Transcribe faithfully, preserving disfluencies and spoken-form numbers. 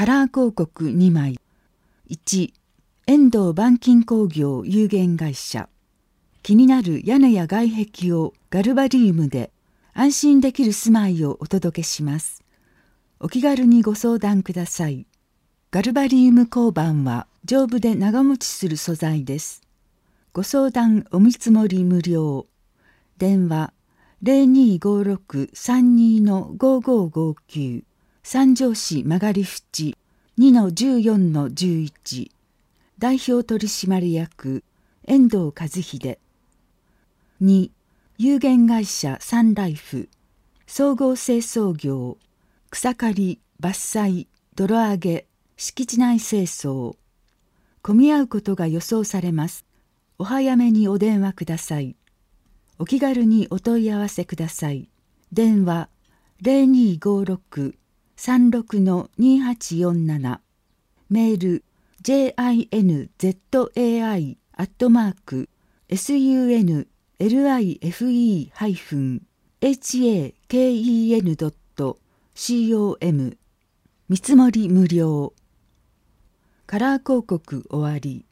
カラー広告にまい。いち、遠藤板金工業有限会社。気になる屋根や外壁をガルバリウムで安心できる住まいをお届けします。お気軽にご相談ください。ガルバリウム鋼板は丈夫で長持ちする素材です。ご相談お見積もり無料。電話ゼロにーごーろくさんにーごーごーごーきゅう、三条市曲淵 にのじゅうよんのじゅういち。代表取締役遠藤和秀。に、有限会社サンライフ総合清掃業、草刈り伐採泥上げ敷地内清掃。混み合うことが予想されます。お早めにお電話ください。お気軽にお問い合わせください。電話ゼロにーごーろくさんろくのにはちよんなな。メール ジェイアイエヌゼットエーアイ アットマーク エスユーエヌエルアイエフイー ハイフン エイチエーケーイーエヌ ドット シーオーエム。見積もり無料。カラー広告終わり。